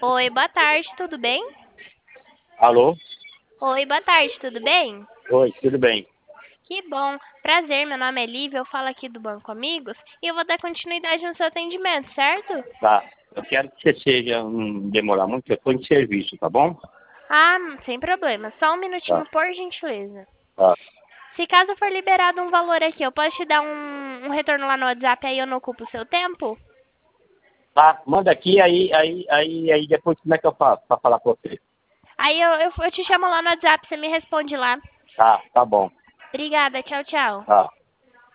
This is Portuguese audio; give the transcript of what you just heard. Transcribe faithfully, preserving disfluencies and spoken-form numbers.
Oi, boa tarde, tudo bem? Alô? Oi, boa tarde, tudo bem? Oi, tudo bem? Que bom. Prazer, meu nome é Lívia, eu falo aqui do Banco Amigos e eu vou dar continuidade no seu atendimento, certo? Tá. Eu quero que você seja, não demorar muito, eu estou em serviço, tá bom? Ah, sem problema. Só um minutinho, Tá, por gentileza. tá. Se caso for liberado um valor aqui, eu posso te dar um, um retorno lá no WhatsApp, aí eu não ocupo o seu tempo? Tá, manda aqui, aí, aí, aí, aí depois como é que eu faço para falar com você? Aí eu, eu, eu te chamo lá no WhatsApp, você me responde lá. Tá, tá bom. Obrigada, tchau, tchau. Tá.